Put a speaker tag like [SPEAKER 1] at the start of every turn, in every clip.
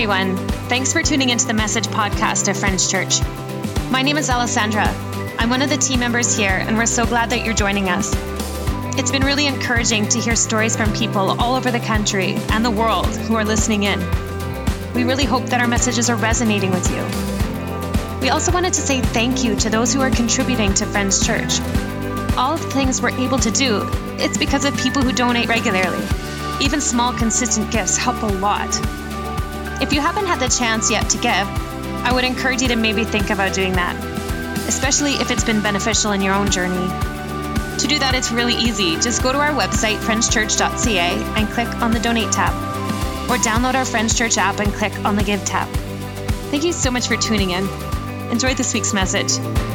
[SPEAKER 1] everyone. Thanks for tuning into the Message podcast of Friends Church. My name is Alessandra. I'm one of the team members here, and we're so glad that you're joining us. It's been really encouraging to hear stories from people all over the country and the world who are listening in. We really hope that our messages are resonating with you. We also wanted to say thank you to those who are contributing to Friends Church. All of the things we're able to do, it's because of people who donate regularly. Even small, consistent gifts help a lot. If you haven't had the chance yet to give, I would encourage you to maybe think about doing that, especially if it's been beneficial in your own journey. To do that, it's really easy. Just go to our website, friendschurch.ca, and click on the Donate tab. Or download our Friends Church app and click on the Give tab. Thank you so much for tuning in. Enjoy this week's message.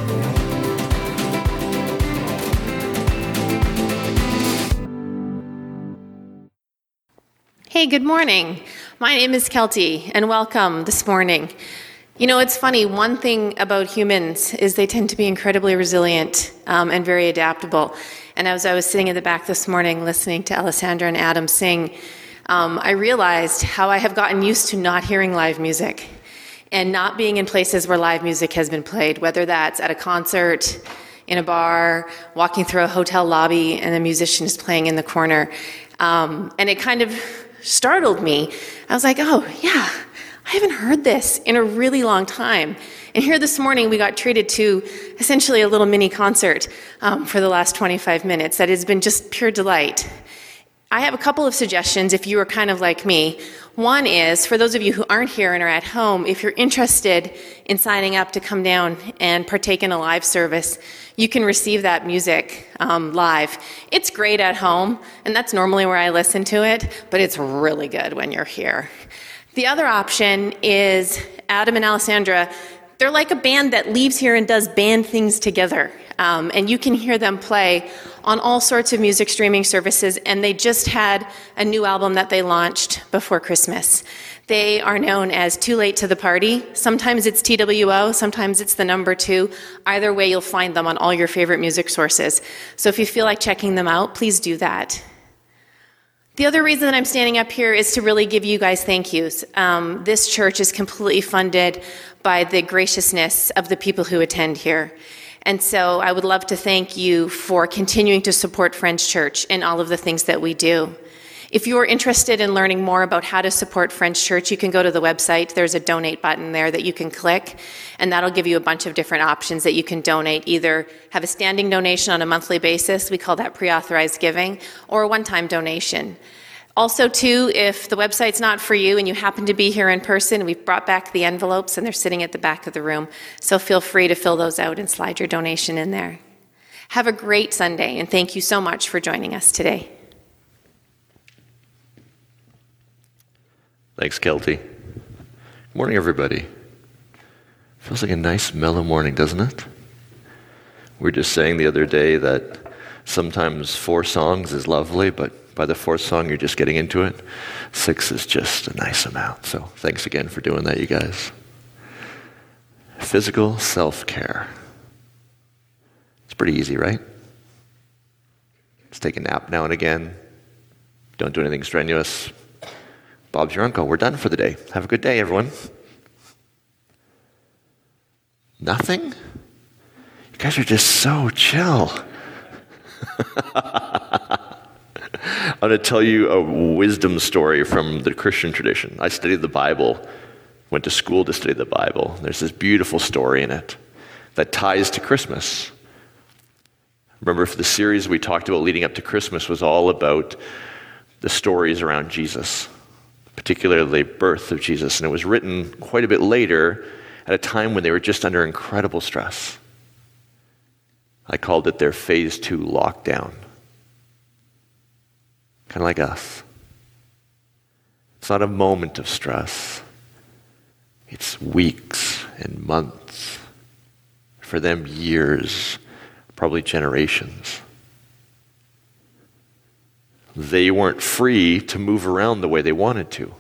[SPEAKER 2] Hey, good morning. My name is Kelty, and welcome this morning. You know, it's funny, one thing about humans is they tend to be incredibly resilient and very adaptable. And as I was sitting in the back this morning listening to Alessandra and Adam sing, I realized how I have gotten used to not hearing live music and not being in places where live music has been played, whether that's at a concert, in a bar, walking through a hotel lobby, and a musician is playing in the corner. And it kind of startled me. I was like, oh, yeah, I haven't heard this in a really long time. And here this morning, we got treated to essentially a little mini concert for the last 25 minutes that has been just pure delight. I have a couple of suggestions if you are kind of like me. One is, for those of you who aren't here and are at home, if you're interested in signing up to come down and partake in a live service, you can receive that music live. It's great at home, and that's normally where I listen to it, but it's really good when you're here. The other option is Adam and Alessandra. They're like a band that leaves here and does band things together. And you can hear them play on all sorts of music streaming services, and they just had a new album that they launched before Christmas. They are known as Too Late to the Party. Sometimes it's TWO, sometimes it's the number 2. Either way, you'll find them on all your favorite music sources. So if you feel like checking them out, please do that. The other reason that I'm standing up here is to really give you guys thank yous. This church is completely funded by the graciousness of the people who attend here. And so I would love to thank you for continuing to support Friends Church in all of the things that we do. If you are interested in learning more about how to support Friends Church, you can go to the website. There's a donate button there that you can click, and that'll give you a bunch of different options that you can donate. Either have a standing donation on a monthly basis, we call that pre-authorized giving, or a one-time donation. Also, too, if the website's not for you and you happen to be here in person, we've brought back the envelopes and they're sitting at the back of the room. So feel free to fill those out and slide your donation in there. Have a great Sunday, and thank you so much for joining us today.
[SPEAKER 3] Thanks, Kelty. Good morning, everybody. Feels like a nice, mellow morning, doesn't it? We were just saying the other day that sometimes 4 songs is lovely, but by the 4th song, you're just getting into it. 6 is just a nice amount. So thanks again for doing that, you guys. Physical self-care. It's pretty easy, right? Just take a nap now and again. Don't do anything strenuous. Bob's your uncle. We're done for the day. Have a good day, everyone. Nothing? You guys are just so chill. I'm going to tell you a wisdom story from the Christian tradition. I studied the Bible, went to school to study the Bible. There's this beautiful story in it that ties to Christmas. Remember, for the series we talked about leading up to Christmas was all about the stories around Jesus, particularly the birth of Jesus. And it was written quite a bit later at a time when they were just under incredible stress. I called it their phase 2 lockdown. Kind of like us. It's not a moment of stress. It's weeks and months. For them, years, probably generations. They weren't free to move around the way they wanted to.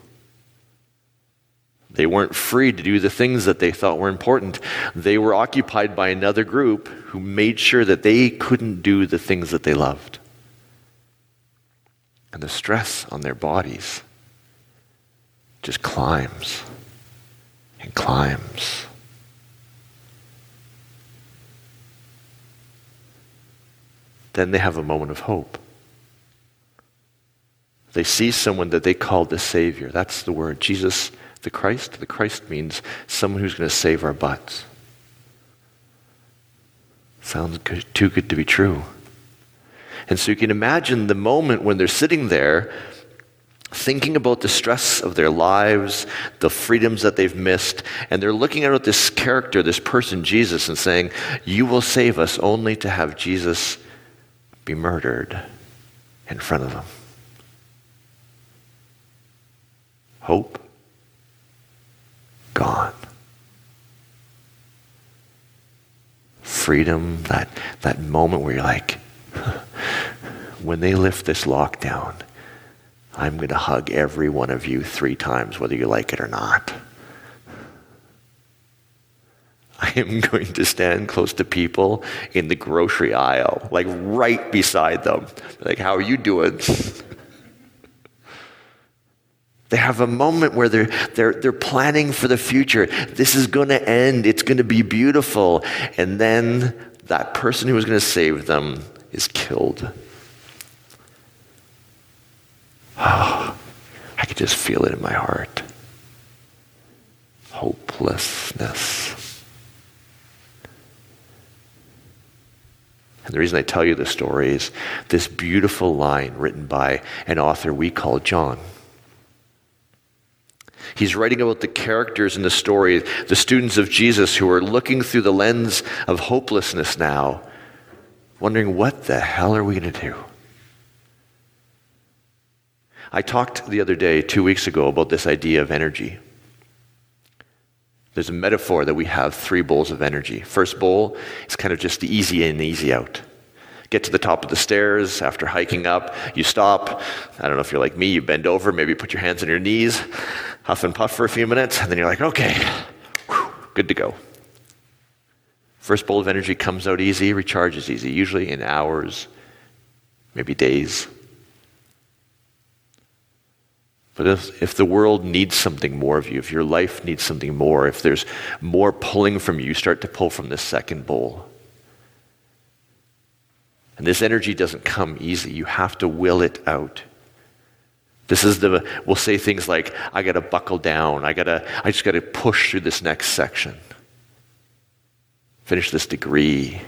[SPEAKER 3] They weren't free to do the things that they thought were important. They were occupied by another group who made sure that they couldn't do the things that they loved. And the stress on their bodies just climbs and climbs. Then they have a moment of hope. They see someone that they call the Savior. That's the word. Jesus, the Christ. The Christ means someone who's going to save our butts. Sounds good, too good to be true. And so you can imagine the moment when they're sitting there thinking about the stress of their lives, the freedoms that they've missed, and they're looking at this character, this person, Jesus, and saying, you will save us, only to have Jesus be murdered in front of them. Hope gone. Freedom, that moment where you're like, when they lift this lockdown, I'm going to hug every one of you 3 times, whether you like it or not. I am going to stand close to people in the grocery aisle, like right beside them. Like, how are you doing? They have a moment where they're planning for the future. This is going to end. It's going to be beautiful. And then that person who was going to save them is killed. Oh, I could just feel it in my heart. Hopelessness. And the reason I tell you this story is this beautiful line written by an author we call John. He's writing about the characters in the story, the students of Jesus who are looking through the lens of hopelessness now, wondering, what the hell are we going to do? I talked the other day, 2 weeks ago, about this idea of energy. There's a metaphor that we have 3 bowls of energy. First bowl is kind of just the easy in, easy out. Get to the top of the stairs, after hiking up, you stop. I don't know if you're like me, you bend over, maybe put your hands on your knees, huff and puff for a few minutes, and then you're like, okay, good to go. First bowl of energy comes out easy, recharges easy, usually in hours, maybe days. But if the world needs something more of you, if your life needs something more, if there's more pulling from you, you start to pull from this second bowl. And this energy doesn't come easy. You have to will it out. This is we'll say things like, I got to buckle down. I just got to push through this next section. Finish this degree.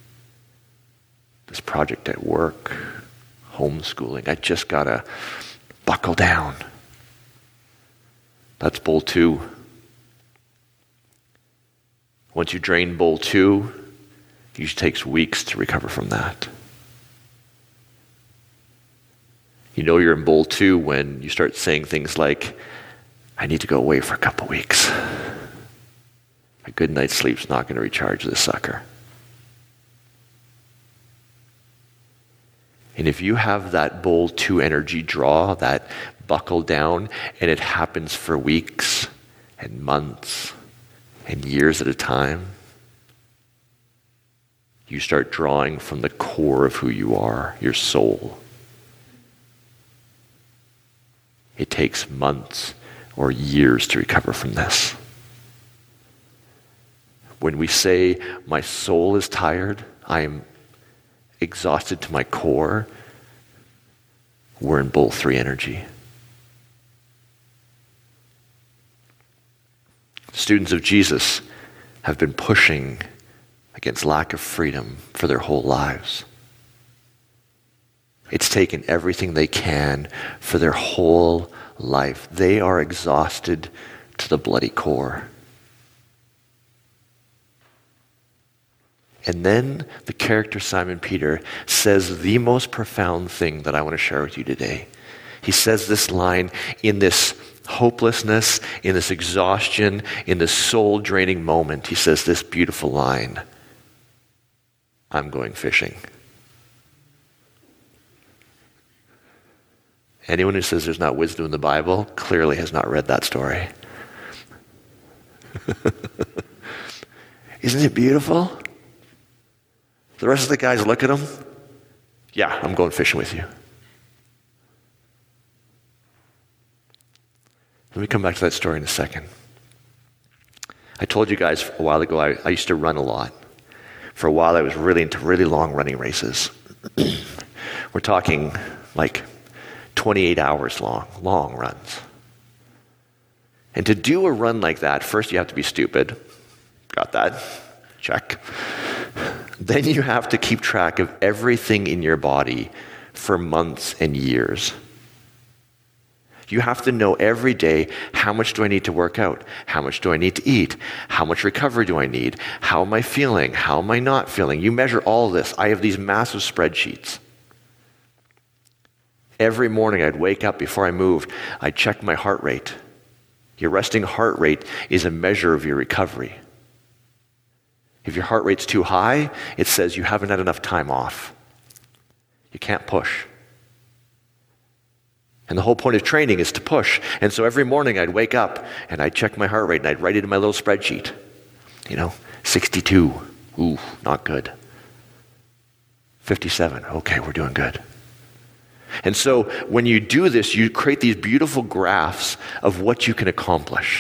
[SPEAKER 3] This project at work. Homeschooling. I just got to buckle down. That's bowl 2. Once you drain bowl 2, it usually takes weeks to recover from that. You know you're in bowl 2 when you start saying things like, I need to go away for a couple weeks. A good night's sleep's not going to recharge this sucker. And if you have that bowl 2 energy draw, that buckle down, and it happens for weeks and months and years at a time, you start drawing from the core of who you are, your soul. It takes months or years to recover from this. When we say, my soul is tired, I am exhausted to my core, we're in bowl 3 energy. Students of Jesus have been pushing against lack of freedom for their whole lives. It's taken everything they can for their whole life. They are exhausted to the bloody core. And then the character Simon Peter says the most profound thing that I want to share with you today. He says this line in this hopelessness, in this exhaustion, in this soul-draining moment. He says this beautiful line, I'm going fishing. Anyone who says there's not wisdom in the Bible clearly has not read that story. Isn't it beautiful? The rest of the guys look at him. Yeah, I'm going fishing with you. Let me come back to that story in a second. I told you guys a while ago I used to run a lot. For a while I was really into really long running races. We're talking like 28 hours long runs. And to do a run like that, first you have to be stupid. Got that? Check. Then you have to keep track of everything in your body for months and years. You have to know every day, how much do I need to work out? How much do I need to eat? How much recovery do I need? How am I feeling? How am I not feeling? You measure all this. I have these massive spreadsheets. Every morning I'd wake up before I moved, I'd check my heart rate. Your resting heart rate is a measure of your recovery. If your heart rate's too high, it says you haven't had enough time off. You can't push. And the whole point of training is to push. And so every morning I'd wake up and I'd check my heart rate and I'd write it in my little spreadsheet. 62. Ooh, not good. 57. Okay, we're doing good. And so when you do this, you create these beautiful graphs of what you can accomplish.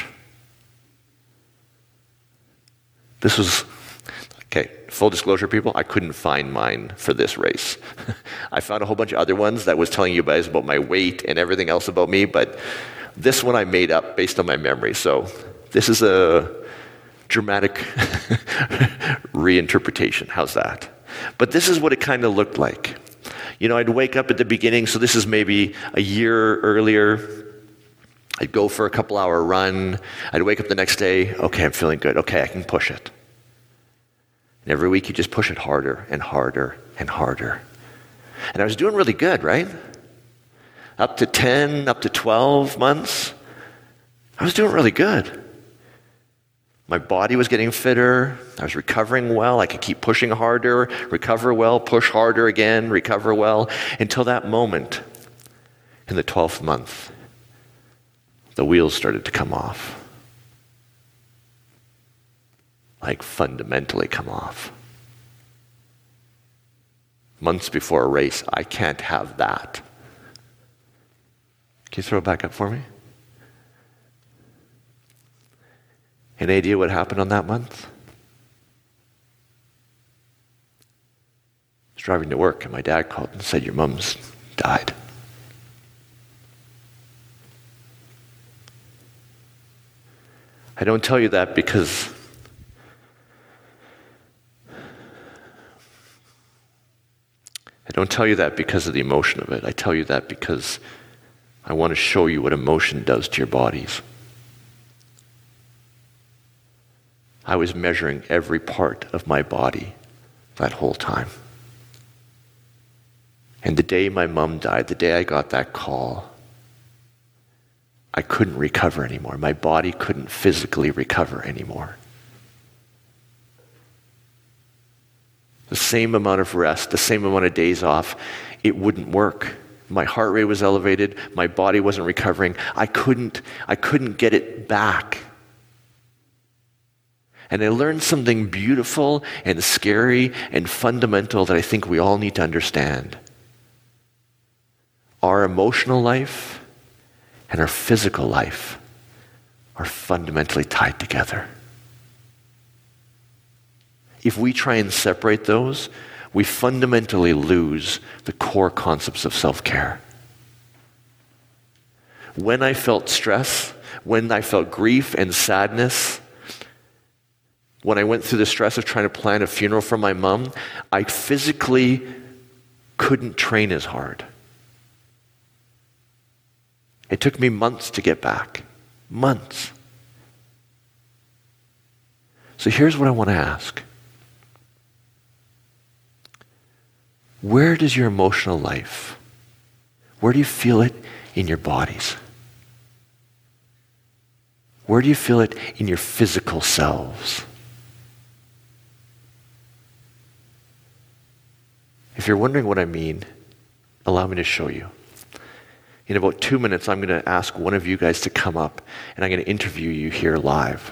[SPEAKER 3] This was, okay, full disclosure, people, I couldn't find mine for this race. I found a whole bunch of other ones that was telling you guys about my weight and everything else about me, but this one I made up based on my memory. So this is a dramatic reinterpretation. How's that? But this is what it kind of looked like. I'd wake up at the beginning, so this is maybe a year earlier. I'd go for a couple-hour run. I'd wake up the next day. Okay, I'm feeling good. Okay, I can push it. And every week you just push it harder and harder and harder. And I was doing really good, right? Up to 10, up to 12 months, I was doing really good. My body was getting fitter. I was recovering well. I could keep pushing harder, recover well, push harder again, recover well, until that moment in the 12th month, the wheels started to come off. Like fundamentally come off. Months before a race, I can't have that. Can you throw it back up for me? Any idea what happened on that month? I was driving to work and my dad called and said, your mom's died. I don't tell you that because of the emotion of it. I tell you that because I want to show you what emotion does to your bodies. I was measuring every part of my body that whole time. And the day my mom died, the day I got that call, I couldn't recover anymore. My body couldn't physically recover anymore. The same amount of rest, the same amount of days off, it wouldn't work. My heart rate was elevated. My body wasn't recovering. I couldn't get it back. And I learned something beautiful and scary and fundamental that I think we all need to understand. Our emotional life and our physical life are fundamentally tied together. If we try and separate those, we fundamentally lose the core concepts of self-care. When I felt stress, when I felt grief and sadness, when I went through the stress of trying to plan a funeral for my mom, I physically couldn't train as hard. It took me months to get back. Months. So here's what I want to ask. Where does your emotional life, where do you feel it in your bodies? Where do you feel it in your physical selves? If you're wondering what I mean, allow me to show you. In about 2 minutes, I'm going to ask one of you guys to come up, and I'm going to interview you here live.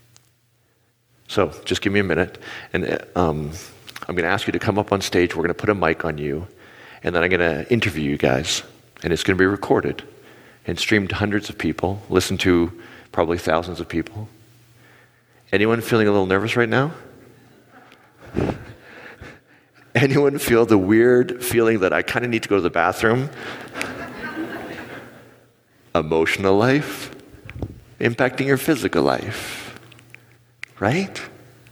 [SPEAKER 3] So just give me a minute, and I'm going to ask you to come up on stage. We're going to put a mic on you, and then I'm going to interview you guys, and it's going to be recorded. and streamed to hundreds of people, listened to probably thousands of people. Anyone feeling a little nervous right now? Anyone feel the weird feeling that I kind of need to go to the bathroom? Emotional life impacting your physical life, right?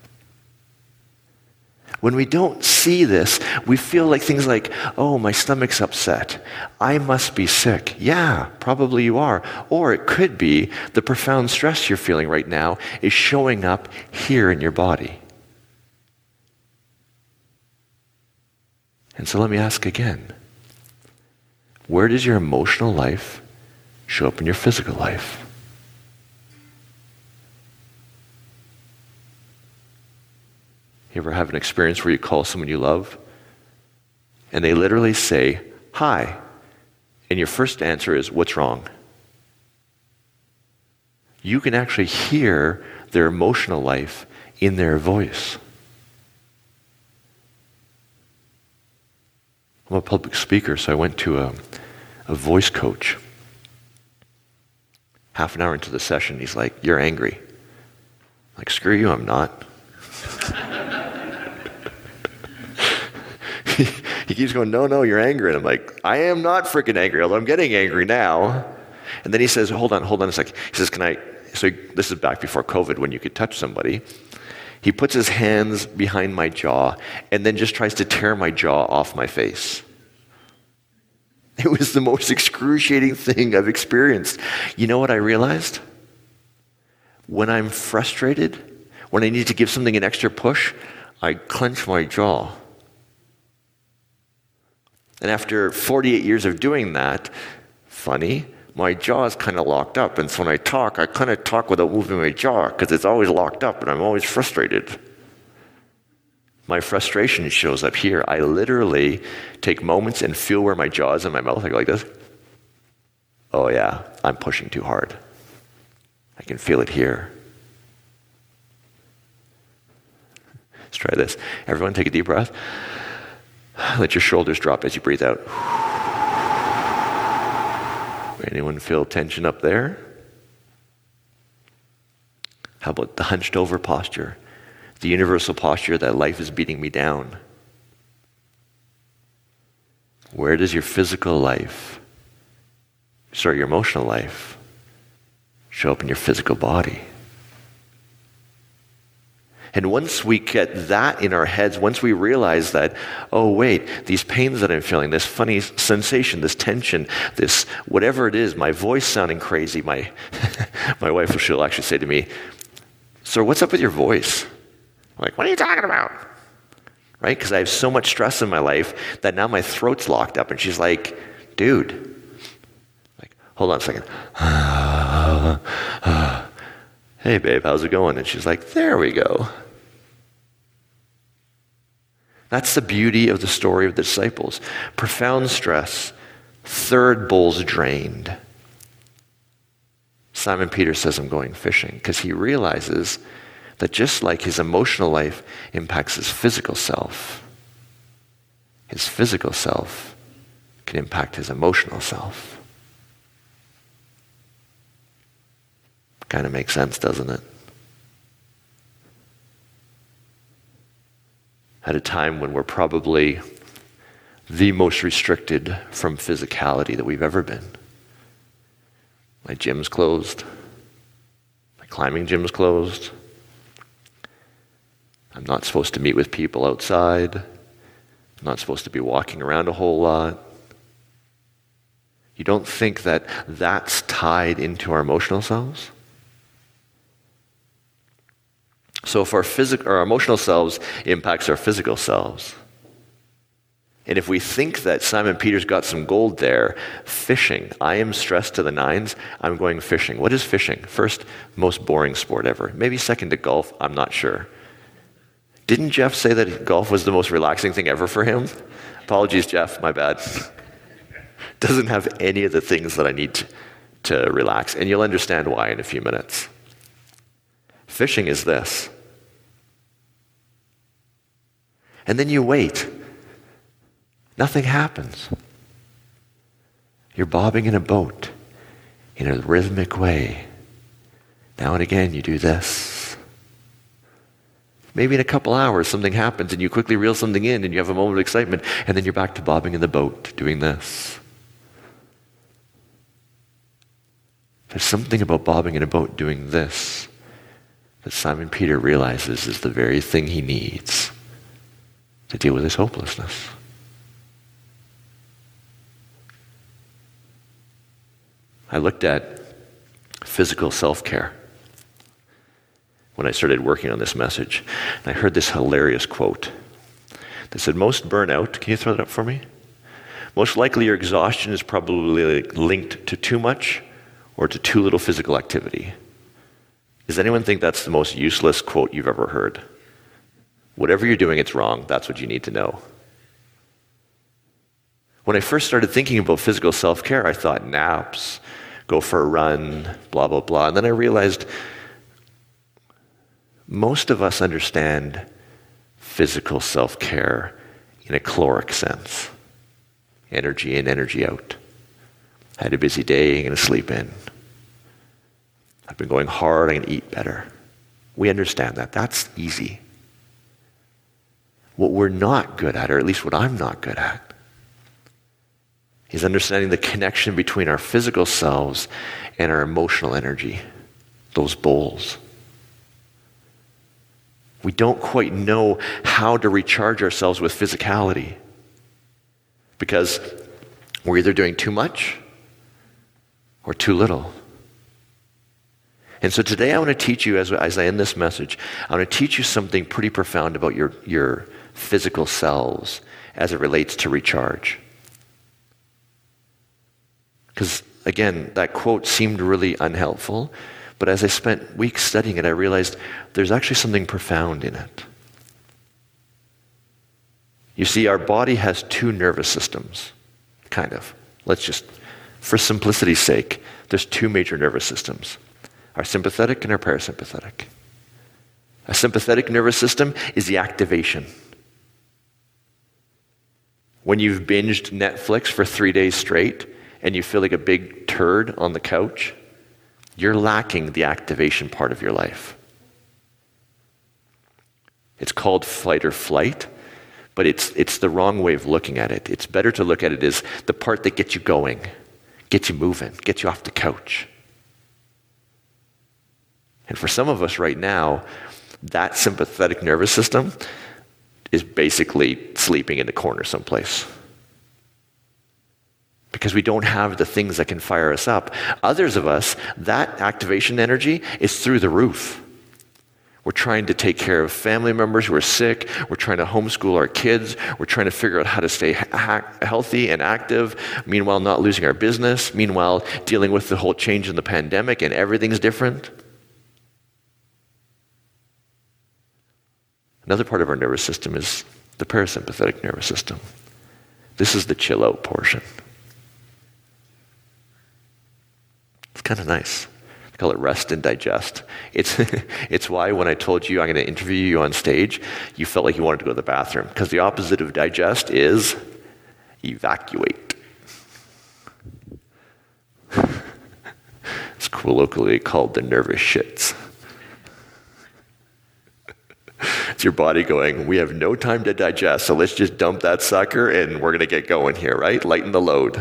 [SPEAKER 3] When we don't see this, we feel like things like, oh, my stomach's upset. I must be sick. Yeah, probably you are. Or it could be the profound stress you're feeling right now is showing up here in your body. And so let me ask again, where does your emotional life show up in your physical life? You ever have an experience where you call someone you love and they literally say, hi, and your first answer is, what's wrong? You can actually hear their emotional life in their voice. I'm a public speaker, so I went to a voice coach. Half an hour into the session, he's like, you're angry. I'm like, screw you, I'm not. He keeps going, no, you're angry. And I'm like, I am not freaking angry, although I'm getting angry now. And then he says, hold on a second. He says, so this is back before COVID when you could touch somebody. He puts his hands behind my jaw and then just tries to tear my jaw off my face. It was the most excruciating thing I've experienced. You know what I realized? When I'm frustrated, when I need to give something an extra push, I clench my jaw. And after 48 years of doing that, funny, my jaw is kind of locked up. And so when I kind of talk without moving my jaw because it's always locked up and I'm always frustrated. My frustration shows up here. I literally take moments and feel where my jaw is in my mouth. I go like this. Oh yeah, I'm pushing too hard. I can feel it here. Let's try this. Everyone take a deep breath. Let your shoulders drop as you breathe out. Anyone feel tension up there? How about the hunched over posture? The universal posture that life is beating me down. Where does your your emotional life show up in your physical body? And once we get that in our heads, once we realize that, oh wait, these pains that I'm feeling, this funny sensation, this tension, this whatever it is, my voice sounding crazy, my wife, she'll actually say to me, "Sir, what's up with your voice?" I'm like, what are you talking about? Right? Because I have so much stress in my life that now my throat's locked up. And she's like, dude, like, hold on a second. Hey babe, how's it going? And she's like, there we go. That's the beauty of the story of the disciples. Profound stress, third bowl's drained. Simon Peter says, I'm going fishing, because he realizes that just like his emotional life impacts his physical self can impact his emotional self. Kind of makes sense, doesn't it? At a time when we're probably the most restricted from physicality that we've ever been. My gym's closed. My climbing gym's closed. I'm not supposed to meet with people outside. I'm not supposed to be walking around a whole lot. You don't think that that's tied into our emotional selves? So if our emotional selves impacts our physical selves, and if we think that Simon Peter's got some gold there, fishing, I am stressed to the nines, I'm going fishing. What is fishing? First, most boring sport ever. Maybe second to golf, I'm not sure. Didn't Jeff say that golf was the most relaxing thing ever for him? Apologies, Jeff, my bad. Doesn't have any of the things that I need to relax, and you'll understand why in a few minutes. Fishing is this. And then you wait. Nothing happens. You're bobbing in a boat. in a rhythmic way. Now and again, you do this. Maybe in a couple hours, something happens and you quickly reel something in and you have a moment of excitement, and then you're back to bobbing in the boat, doing this. There's something about bobbing in a boat doing this that Simon Peter realizes is the very thing he needs to deal with his hopelessness. I looked at physical self-care when I started working on this message, and I heard this hilarious quote that said, most burnout, can you throw that up for me? Most likely your exhaustion is probably linked to too much or to too little physical activity. Does anyone think that's the most useless quote you've ever heard? Whatever you're doing, it's wrong. That's what you need to know. When I first started thinking about physical self-care, I thought naps, go for a run, blah, blah, blah. And then I realized most of us understand physical self-care in a caloric sense. Energy in, energy out. I had a busy day, I'm going to sleep in. I've been going hard, I'm going to eat better. We understand that. That's easy. What we're not good at, or at least what I'm not good at, is understanding the connection between our physical selves and our emotional energy, those bowls. We don't quite know how to recharge ourselves with physicality because we're either doing too much or too little. And so today I want to teach you, as I end this message, I want to teach you something pretty profound about your physical selves as it relates to recharge. Because, again, that quote seemed really unhelpful, but as I spent weeks studying it, I realized there's actually something profound in it. You see, our body has two nervous systems, kind of. Let's just, for simplicity's sake, there's two major nervous systems. Our sympathetic and our parasympathetic. A sympathetic nervous system is the activation. When you've binged Netflix for 3 days straight and you feel like a big turd on the couch, you're lacking the activation part of your life. It's called fight or flight, but it's the wrong way of looking at it. It's better to look at it as the part that gets you going, gets you moving, gets you off the couch. And for some of us right now, that sympathetic nervous system is basically sleeping in the corner someplace. Because we don't have the things that can fire us up. Others of us, that activation energy is through the roof. We're trying to take care of family members who are sick. We're trying to homeschool our kids. We're trying to figure out how to stay healthy and active, meanwhile not losing our business, meanwhile dealing with the whole change in the pandemic and everything's different. Another part of our nervous system is the parasympathetic nervous system. This is the chill out portion. It's kind of nice. I call it rest and digest. It's why when I told you I'm going to interview you on stage, you felt like you wanted to go to the bathroom. Because the opposite of digest is evacuate. It's colloquially called the nervous shits. It's your body going, we have no time to digest, so let's just dump that sucker and we're going to get going here, right? Lighten the load.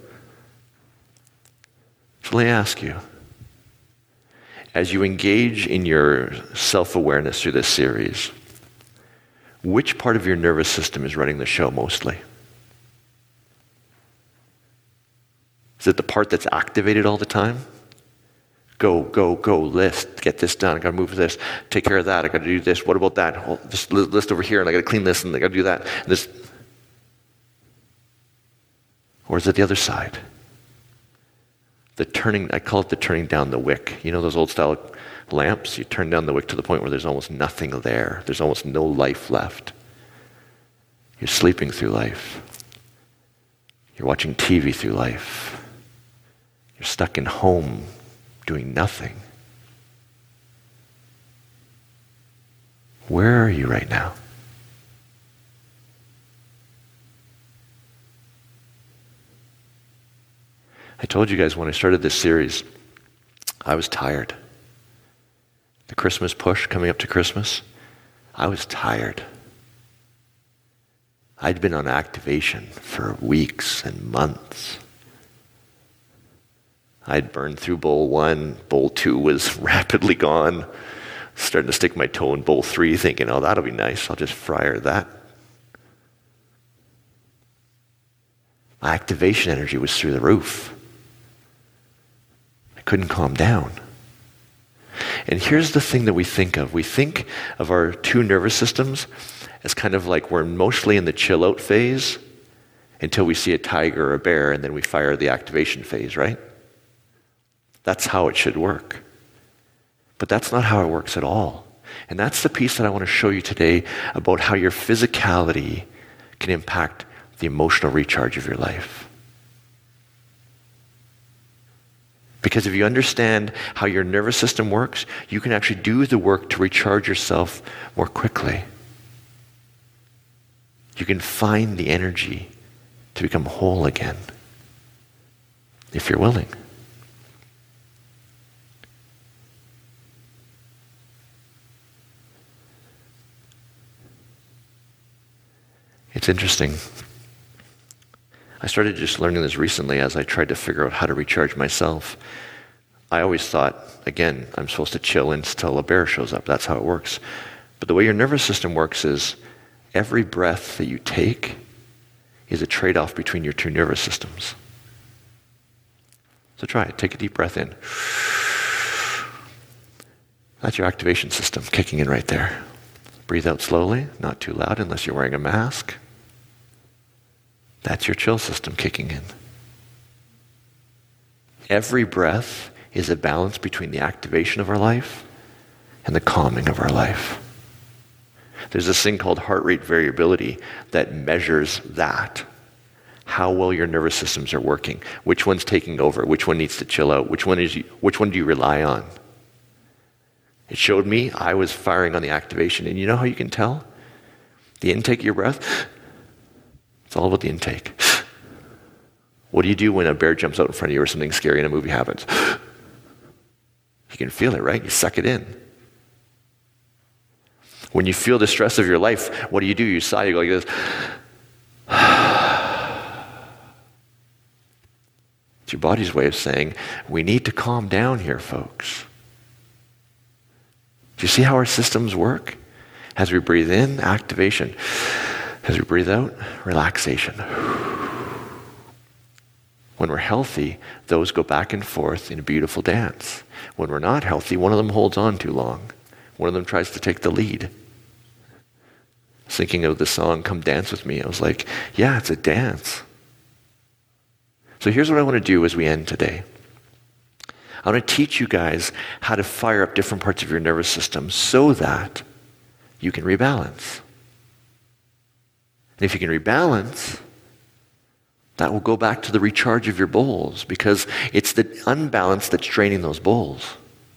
[SPEAKER 3] So let me ask you, as you engage in your self-awareness through this series, which part of your nervous system is running the show mostly? Is it the part that's activated all the time? Go, go, go, list, get this done, I gotta move this, take care of that, I gotta do this, what about that? Oh, this list over here, and I gotta clean this, and I gotta do that. And this. Or is it the other side? The turning, I call it the turning down the wick. You know those old style lamps? You turn down the wick to the point where there's almost nothing there. There's almost no life left. You're sleeping through life. You're watching TV through life. You're stuck in home doing nothing. Where are you right now? I told you guys when I started this series, I was tired. The Christmas push coming up to Christmas, I was tired. I'd been on activation for weeks and months. I'd burned through bowl 1, bowl 2 was rapidly gone. Starting to stick my toe in bowl 3, thinking, oh, that'll be nice, I'll just fryer that. My activation energy was through the roof. I couldn't calm down. And here's the thing that we think of. We think of our two nervous systems as kind of like we're mostly in the chill out phase until we see a tiger or a bear, and then we fire the activation phase, right? That's how it should work. But that's not how it works at all. And that's the piece that I want to show you today about how your physicality can impact the emotional recharge of your life. Because if you understand how your nervous system works, you can actually do the work to recharge yourself more quickly. You can find the energy to become whole again, if you're willing. It's interesting. I started just learning this recently as I tried to figure out how to recharge myself. I always thought, again, I'm supposed to chill until a bear shows up. That's how it works. But the way your nervous system works is every breath that you take is a trade-off between your two nervous systems. So try it. Take a deep breath in. That's your activation system kicking in right there. Breathe out slowly, not too loud unless you're wearing a mask. That's your chill system kicking in. Every breath is a balance between the activation of our life and the calming of our life. There's this thing called heart rate variability that measures that. How well your nervous systems are working. Which one's taking over? Which one needs to chill out? Which one do you rely on? It showed me I was firing on the activation. And you know how you can tell? The intake of your breath, it's all about the intake. What do you do when a bear jumps out in front of you or something scary in a movie happens? You can feel it, right? You suck it in. When you feel the stress of your life, what do? You sigh, you go like this. It's your body's way of saying, we need to calm down here, folks. Do you see how our systems work? As we breathe in, activation. As we breathe out, relaxation. When we're healthy, those go back and forth in a beautiful dance. When we're not healthy, one of them holds on too long. One of them tries to take the lead. Thinking of the song, Come Dance With Me, I was like, yeah, it's a dance. So here's what I want to do as we end today. I want to teach you guys how to fire up different parts of your nervous system so that you can rebalance. And if you can rebalance, that will go back to the recharge of your bowls because it's the unbalance that's draining those bowls.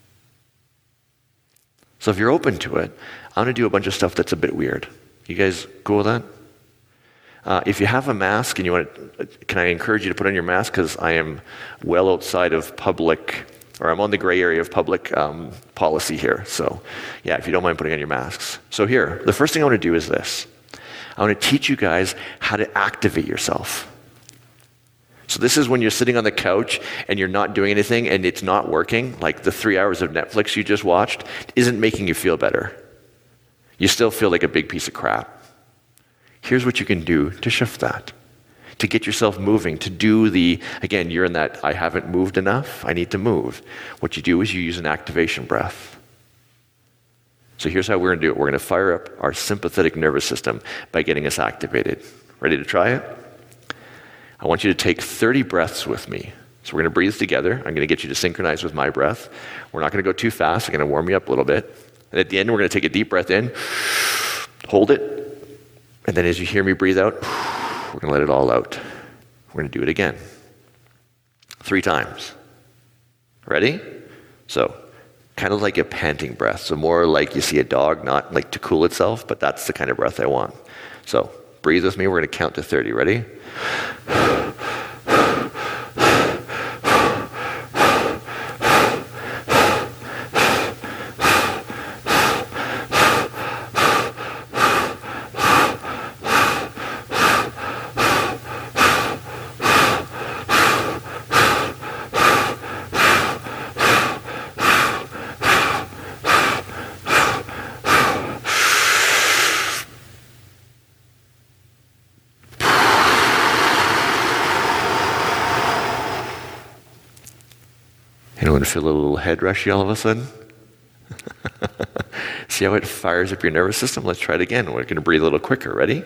[SPEAKER 3] So if you're open to it, I'm going to do a bunch of stuff that's a bit weird. You guys cool with that? If you have a mask and you want can I encourage you to put on your mask because I am well outside of public, or I'm on the gray area of public policy here. So yeah, if you don't mind putting on your masks. So here, the first thing I want to do is this. I want to teach you guys how to activate yourself. So this is when you're sitting on the couch and you're not doing anything and it's not working, like the 3 hours of Netflix you just watched isn't making you feel better. You still feel like a big piece of crap. Here's what you can do to shift that, to get yourself moving, to do again, you're in that, I haven't moved enough, I need to move. What you do is you use an activation breath. So here's how we're going to do it. We're going to fire up our sympathetic nervous system by getting us activated. Ready to try it? I want you to take 30 breaths with me. So we're going to breathe together. I'm going to get you to synchronize with my breath. We're not going to go too fast. I'm going to warm you up a little bit. And at the end, we're going to take a deep breath in, hold it, and then as you hear me breathe out, we're going to let it all out. We're going to do it again. 3 times. Ready? So, kind of like a panting breath. So more like you see a dog, not like to cool itself, but that's the kind of breath I want. So, breathe with me. We're going to count to 30. Ready? Anyone feel a little head rushy all of a sudden? See how it fires up your nervous system? Let's try it again. We're going to breathe a little quicker. Ready?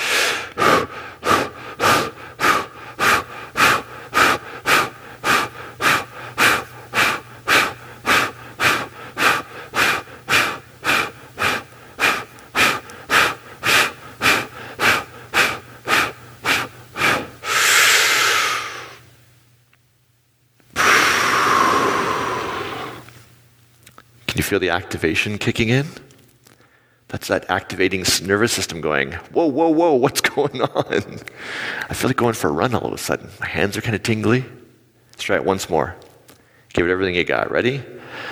[SPEAKER 3] Can you feel the activation kicking in? That's that activating nervous system going, whoa, whoa, whoa, what's going on? I feel like going for a run all of a sudden. My hands are kind of tingly. Let's try it once more. Give it everything you got. Ready?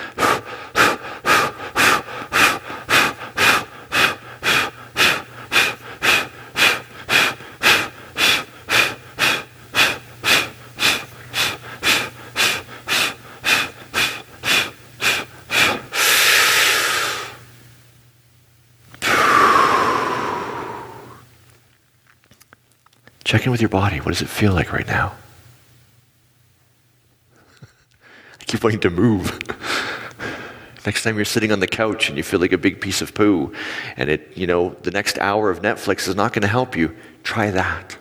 [SPEAKER 3] Check in with your body. What does it feel like right now? I keep wanting to move. Next time you're sitting on the couch and you feel like a big piece of poo, and the next hour of Netflix is not going to help you, try that.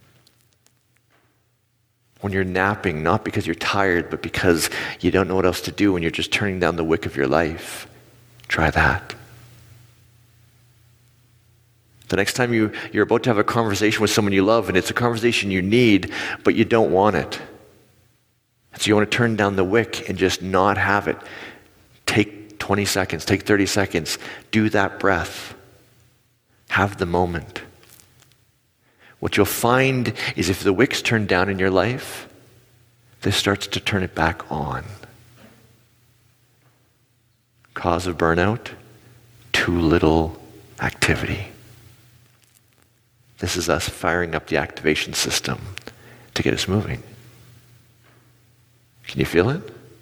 [SPEAKER 3] When you're napping, not because you're tired, but because you don't know what else to do and you're just turning down the wick of your life, try that. The next time you're about to have a conversation with someone you love, and it's a conversation you need, but you don't want it. So you want to turn down the wick and just not have it. Take 20 seconds, take 30 seconds, do that breath. Have the moment. What you'll find is if the wick's turned down in your life, this starts to turn it back on. Cause of burnout, too little activity. This is us firing up the activation system to get us moving. Can you feel it?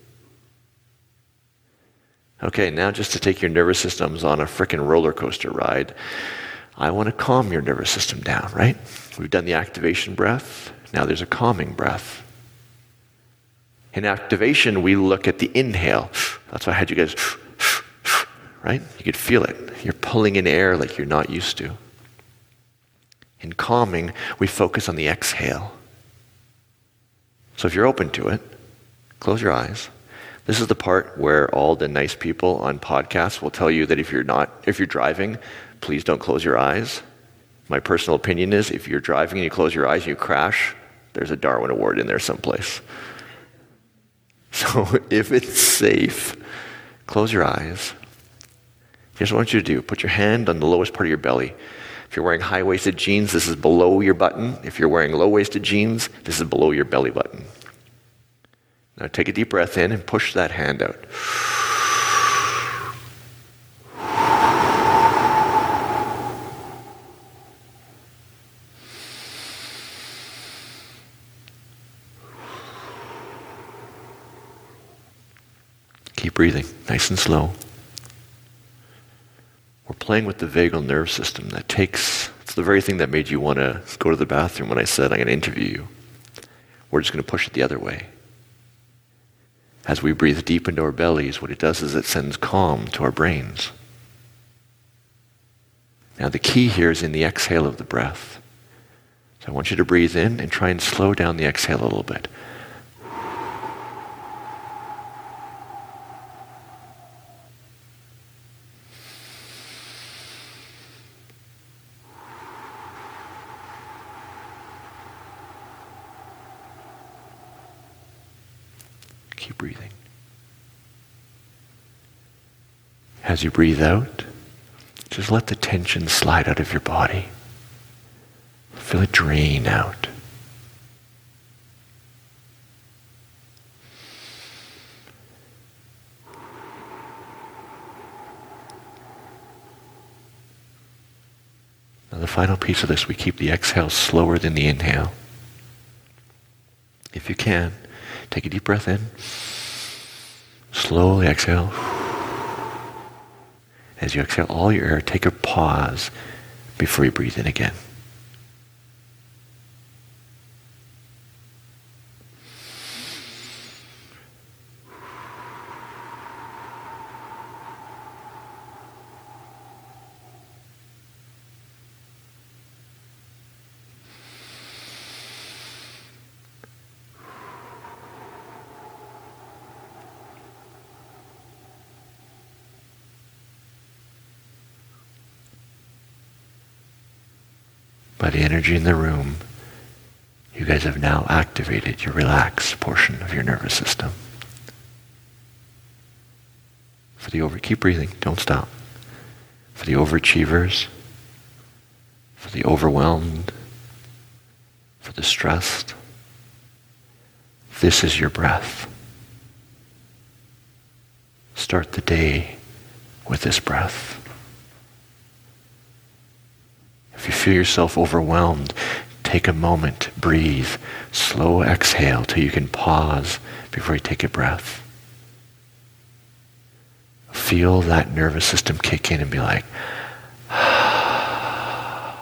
[SPEAKER 3] Okay, now just to take your nervous systems on a frickin' roller coaster ride, I want to calm your nervous system down, right? We've done the activation breath. Now there's a calming breath. In activation, we look at the inhale. That's why I had you guys, right? You could feel it. You're pulling in air like you're not used to. In calming, we focus on the exhale. So if you're open to it, close your eyes. This is the part where all the nice people on podcasts will tell you that if you're driving, please don't close your eyes. My personal opinion is if you're driving and you close your eyes and you crash, there's a Darwin Award in there someplace. So if it's safe, close your eyes. Here's what I want you to do. Put your hand on the lowest part of your belly. If you're wearing high-waisted jeans, this is below your button. If you're wearing low-waisted jeans, this is below your belly button. Now take a deep breath in and push that hand out. Keep breathing, nice and slow. We're playing with the vagal nerve system it's the very thing that made you want to go to the bathroom when I said I'm going to interview you. We're just going to push it the other way. As we breathe deep into our bellies, what it does is it sends calm to our brains. Now the key here is in the exhale of the breath. So I want you to breathe in and try and slow down the exhale a little bit. Keep breathing. As you breathe out, just let the tension slide out of your body. Feel it drain out. Now the final piece of this, we keep the exhale slower than the inhale. If you can, take a deep breath in. Slowly exhale. As you exhale all your air, take a pause before you breathe in again. by the energy in the room, you guys have now activated your relaxed portion of your nervous system. Keep breathing, don't stop. For the overachievers, for the overwhelmed, for the stressed, this is your breath. Start the day with this breath. If you feel yourself overwhelmed, take a moment, breathe, slow exhale till you can pause before you take a breath. Feel that nervous system kick in and be like, I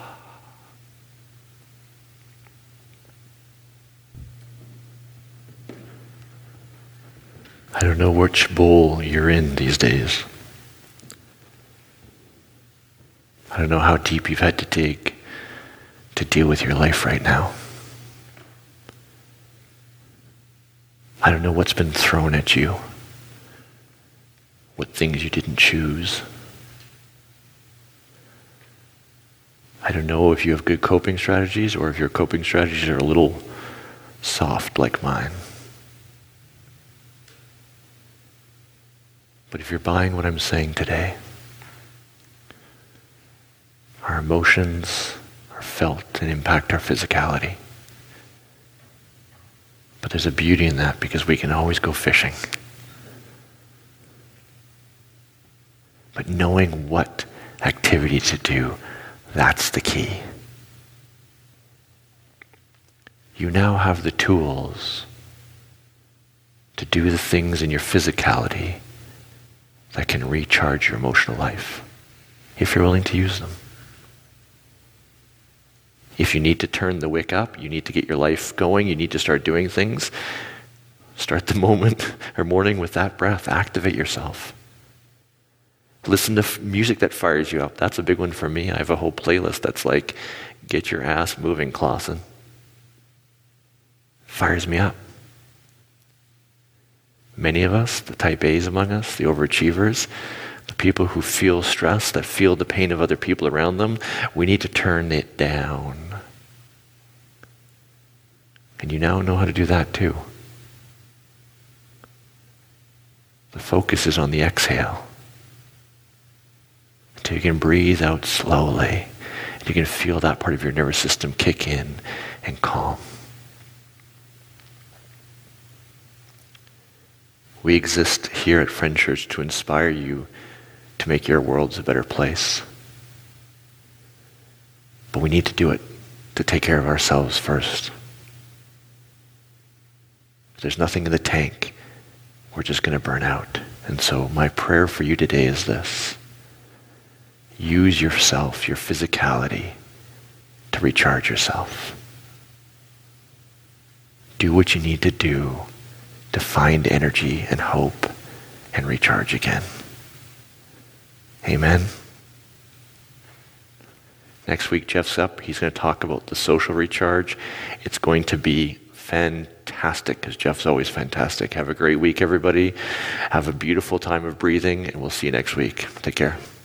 [SPEAKER 3] don't know which bowl you're in these days. I don't know how deep you've had to dig to deal with your life right now. I don't know what's been thrown at you, what things you didn't choose. I don't know if you have good coping strategies or if your coping strategies are a little soft like mine. But if you're buying what I'm saying today, our emotions are felt and impact our physicality. But there's a beauty in that because we can always go fishing. But knowing what activity to do, that's the key. You now have the tools to do the things in your physicality that can recharge your emotional life, if you're willing to use them. If you need to turn the wick up, you need to get your life going, you need to start doing things, start the moment or morning with that breath. Activate yourself. Listen to music that fires you up. That's a big one for me. I have a whole playlist that's like, get your ass moving, Clausen. Fires me up. Many of us, the type A's among us, the overachievers, the people who feel stress, that feel the pain of other people around them, we need to turn it down. And you now know how to do that too. The focus is on the exhale. Until you can breathe out slowly. And you can feel that part of your nervous system kick in and calm. We exist here at Friend Church to inspire you to make your worlds a better place. But we need to do it to take care of ourselves first. If there's nothing in the tank, we're just going to burn out. And so my prayer for you today is this. Use yourself, your physicality, to recharge yourself. Do what you need to do to find energy and hope and recharge again. Amen. Next week, Jeff's up. He's going to talk about the social recharge. It's going to be fantastic because Jeff's always fantastic. Have a great week, everybody. Have a beautiful time of breathing, and we'll see you next week. Take care.